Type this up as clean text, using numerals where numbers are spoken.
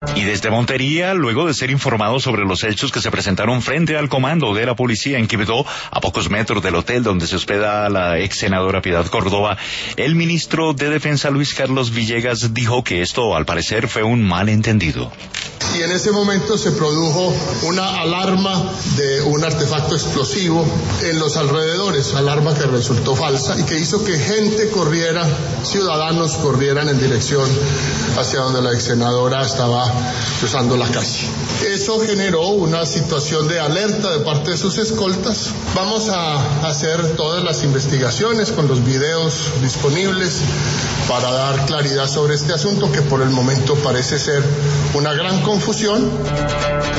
Y desde Montería, luego de ser informado sobre los hechos que se presentaron frente al comando de la policía en Quibdó, a pocos metros del hotel donde se hospeda la ex senadora Piedad Córdoba, el ministro de Defensa Luis Carlos Villegas dijo que esto al parecer fue un malentendido. Y en ese momento se produjo una alarma de un artefacto explosivo en los alrededores, alarma que resultó falsa y que hizo que gente corriera, ciudadanos corrieran en dirección hacia donde la ex senadora estaba cruzando la calle. Eso generó una situación de alerta de parte de sus escoltas. Vamos a hacer todas las investigaciones con los videos disponibles para dar claridad sobre este asunto que por el momento parece ser una gran confusión.